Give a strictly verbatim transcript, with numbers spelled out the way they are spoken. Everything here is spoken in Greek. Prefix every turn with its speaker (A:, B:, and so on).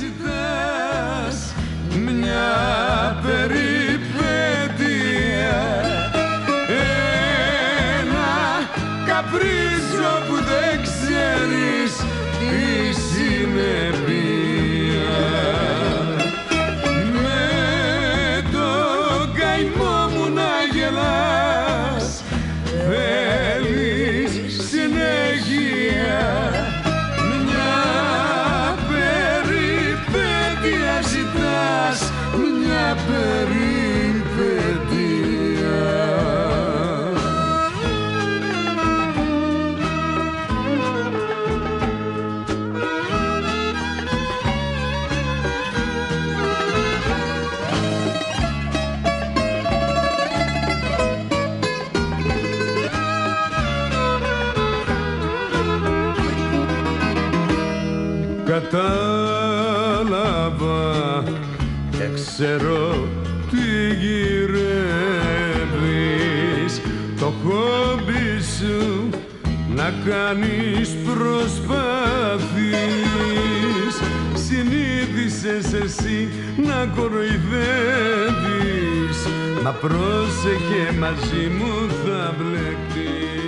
A: ζητάς μια περιπέτεια, ένα καπρίζο που δεν ξέρεις τι συνεπία. Με τον καημό μου να γελάς θέλεις συνέχεια, μια περιπέτεια ζητάς, μια περιπέτεια. Κατάλαβα και ξέρω τι γυρεύεις, το χόμπι σου να κάνεις προσπάθεις. Συνήθισες εσύ να κοροϊδεύεις, μα πρόσεχε μαζί μου θα μπλεχτείς.